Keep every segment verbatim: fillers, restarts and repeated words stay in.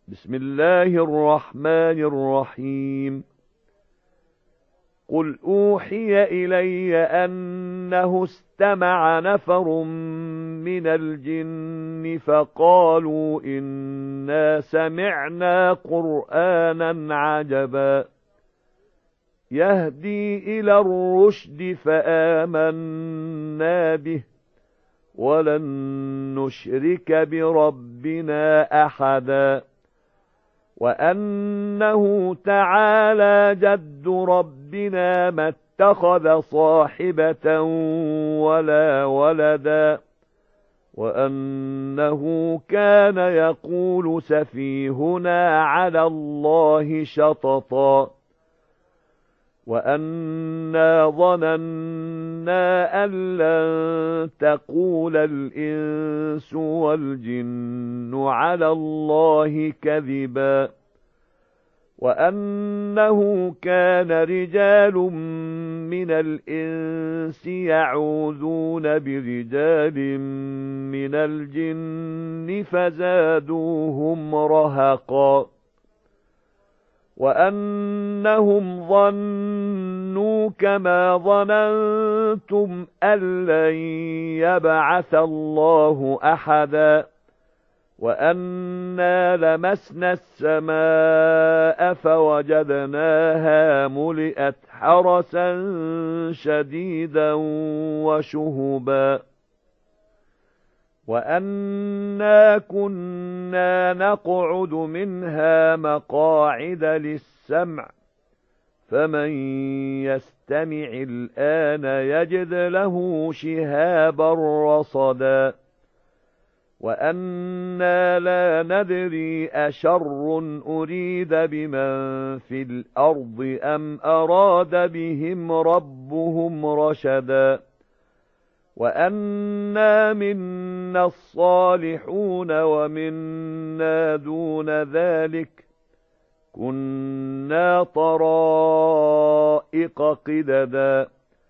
بسم الله الرحمن الرحيم قل أوحي إلي أنه استمع نفر من الجن فقالوا إنا سمعنا قرآنا عجبا يهدي إلى الرشد فآمنا به ولن نشرك بربنا أحدا وأنه تعالى جد ربنا ما اتخذ صاحبة ولا ولدا وأنه كان يقول سفيهنا على الله شططا وأنا ظننا أن لن تقول الإنس والجن على الله كذبا وأنه كان رجال من الإنس يعوذون برجال من الجن فزادوهم رهقا وأنهم ظنوا كما ظننتم أن لن يبعث الله أحدا وأنا لمسنا السماء فوجدناها ملئت حرسا شديدا وشهبا وأنا كنا نقعد منها مقاعد للسمع فمن يستمع الآن يجد له شهابا رصدا وأنا لا ندري أشر أريد بمن في الأرض أم أراد بهم ربهم رشدا وأنا منا الصالحون ومنا دون ذلك كنا طرائق قددا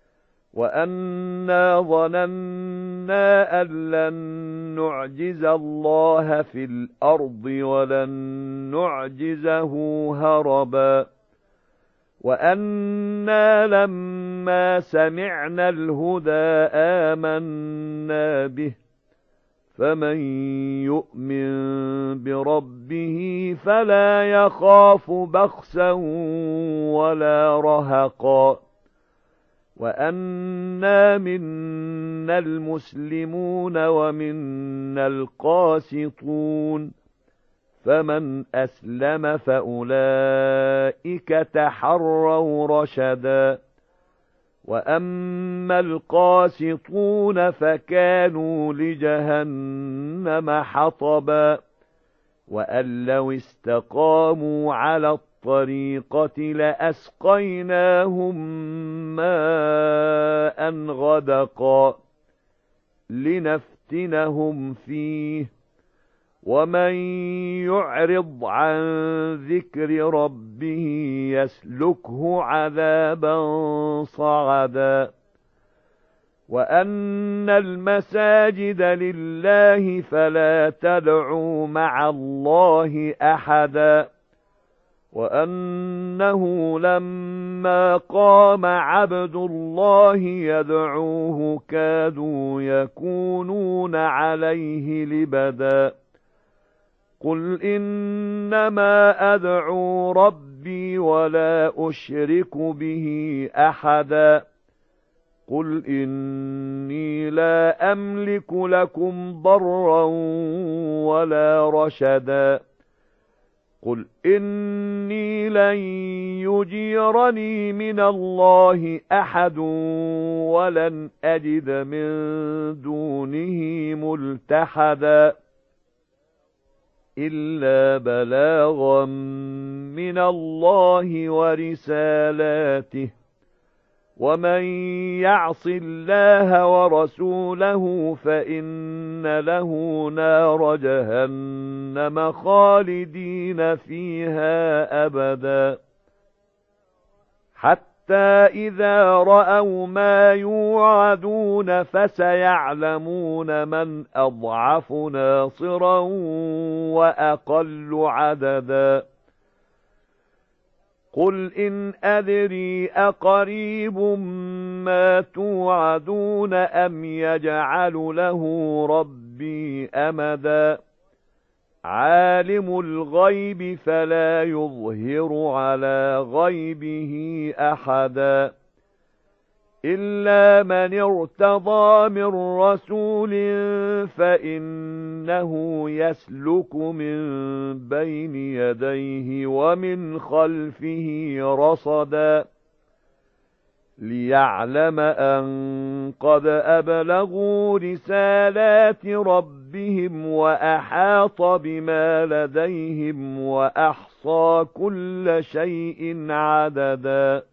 وأنا ظننا أن لن نعجز الله في الأرض ولن نعجزه هربا وأنا لما سمعنا الهدى آمنا به فمن يؤمن بربه فلا يخاف بخسا ولا رهقا وأنا منا المسلمون ومنا القاسطون فمن أسلم فأولئك تحروا رشدا وأما القاسطون فكانوا لجهنم حطبا وأن لو استقاموا على الطريقة لأسقيناهم ماء غدقا لنفتنهم فيه ومن يعرض عن ذكر ربه يسلكه عذابا صعدا وأن المساجد لله فلا تدعوا مع الله أحدا وأنه لما قام عبد الله يدعوه كادوا يكونون عليه لبدا قل إنما أدعو ربي ولا أشرك به أحدا قل إني لا أملك لكم ضرا ولا رشدا قل إني لن يجيرني من الله أحد ولن أجد من دونه ملتحدا إلا بلاغا من الله ورسالاته ومن يعص الله ورسوله فإن له نار جهنم خالدين فيها أبدا حتى حَتَّى إِذَا رَأَوْا مَا يُوعَدُونَ فَسَيَعْلَمُونَ مَنْ أَضْعَفُ نَاصِرًا وَأَقَلُّ عَدَدًا قُلْ إِنْ أَدْرِي أَقَرِيبٌ مَا تُوعَدُونَ أَمْ يَجْعَلُ لَهُ رَبِّي أَمَدًا عَالِمُ الْغَيْبِ فَلَا يُظْهِرُ عَلَى غَيْبِهِ أَحَدًا إِلَّا مَنِ ارْتَضَىٰ مِن رَّسُولٍ فَإِنَّهُ يَسْلُكُ مِن بَيْنِ يَدَيْهِ وَمِنْ خَلْفِهِ رَصَدًا لِيَعْلَمَ أَن قَدْ أَبْلَغُوا رِسَالَاتِ رَبِّهِمْ وَأَحَاطَ بِمَا لَدَيْهِمْ وَأَحْصَىٰ كُلَّ شَيْءٍ عَدَدًا